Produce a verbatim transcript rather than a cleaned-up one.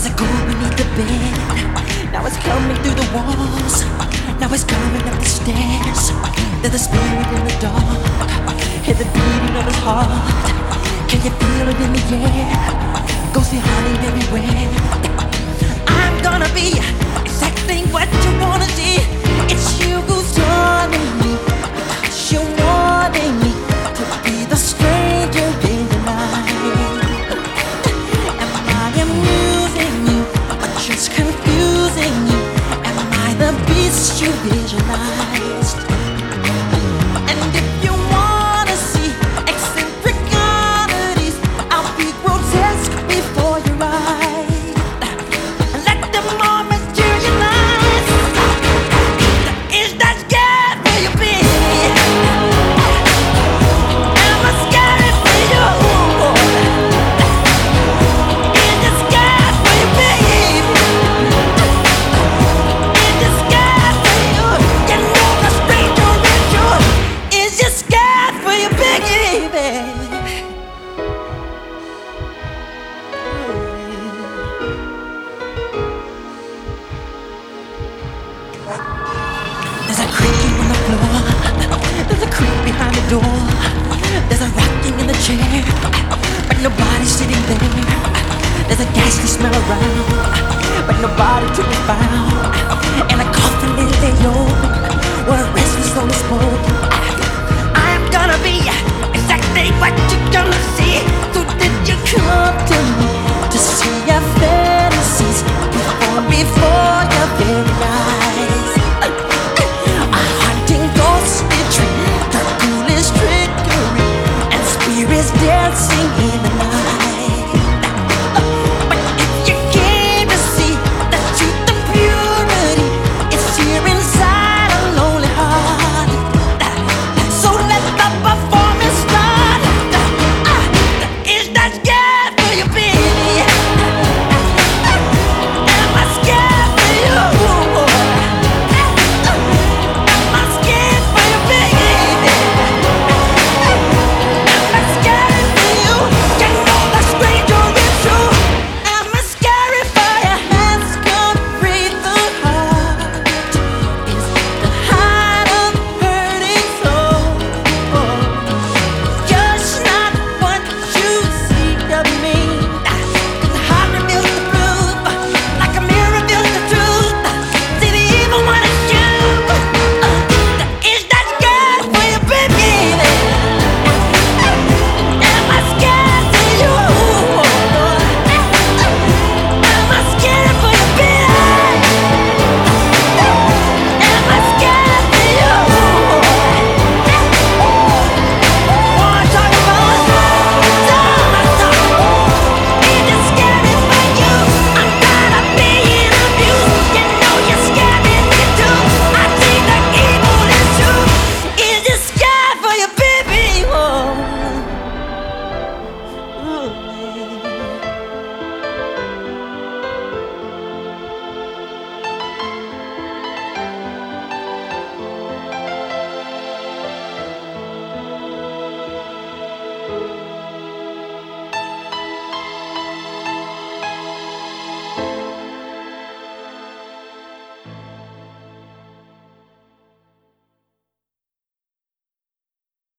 There's a ghoul beneath the bed. Now it's coming through the walls. Now it's coming up the stairs. There's a spirit in the dark. Hear the beating of his heart. Can you feel it in the air? Ghostly haunting everywhere. I'm gonna be exactly what you wanna see. It's you who's taunting me. You're wanting me to be the stranger in the night. Am I amusing you or just confusing you? Am I the beast you visualized? And if you wanna see eccentric oddities, I'll be grotesque before your eyes. Let them all materialize. Is that scared for you, baby? Am I scared for you? Is it scared for you, baby? Is it scared for you? You know the stranger is you. Is it scared for you, baby? There's a creaking on the floor. There's a creep behind the door. There's a rocking in the chair, but nobody's sitting there. There's a ghastly smell around, but nobody took